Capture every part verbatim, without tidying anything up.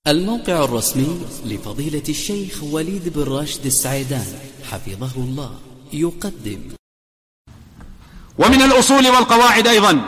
الموقع الرسمي لفضيلة الشيخ وليد بن راشد السعيدان حفظه الله يقدم. ومن الأصول والقواعد أيضا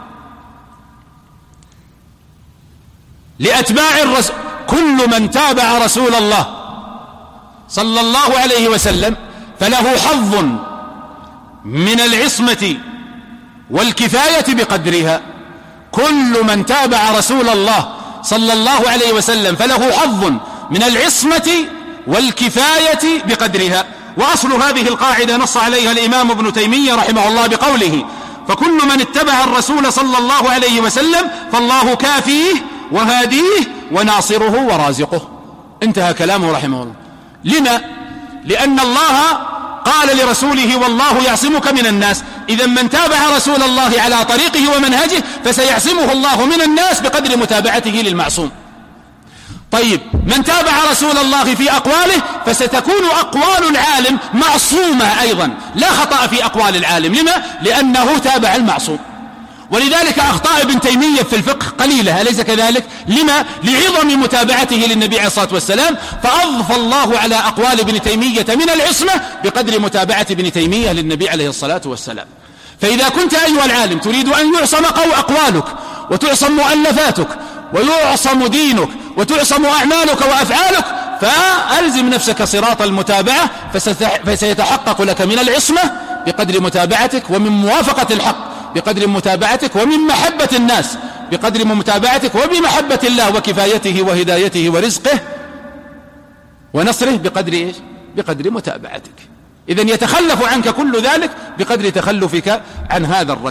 لأتباع الرسول كل من تابع رسول الله صلى الله عليه وسلم فله حظ من العصمة والكفاية بقدرها. كل من تابع رسول الله صلى الله عليه وسلم فله حظ من العصمة والكفاية بقدرها. وأصل هذه القاعدة نص عليها الإمام ابن تيمية رحمه الله بقوله: فكل من اتبع الرسول صلى الله عليه وسلم فالله كافيه وهاديه وناصره ورازقه. انتهى كلامه رحمه الله. لما؟ لأن الله قال لرسوله: والله يعصمك من الناس. إذا من تابع رسول الله على طريقه ومنهجه فسيعصمه الله من الناس بقدر متابعته للمعصوم. طيب، من تابع رسول الله في أقواله فستكون أقوال العالم معصومة أيضا، لا خطأ في أقوال العالم. لما؟ لأنه تابع المعصوم. ولذلك أخطاء ابن تيمية في الفقه قليلة، أليس كذلك؟ لما؟ لعظم متابعته للنبي عليه الصلاة والسلام، فأضفى الله على أقوال ابن تيمية من العصمة بقدر متابعة ابن تيمية للنبي عليه الصلاة والسلام. فإذا كنت أيها العالم تريد أن يعصم أقوالك وتعصم مؤلفاتك ويعصم دينك وتعصم أعمالك وأفعالك، فألزم نفسك صراط المتابعة، فسيتحقق لك من العصمة بقدر متابعتك، ومن موافقة الحق بقدر متابعتك، ومن محبة الناس بقدر متابعتك، وبمحبة الله وكفايته وهدايته ورزقه ونصره بقدر إيش؟ بقدر متابعتك. إذن يتخلف عنك كل ذلك بقدر تخلفك عن هذا الركب.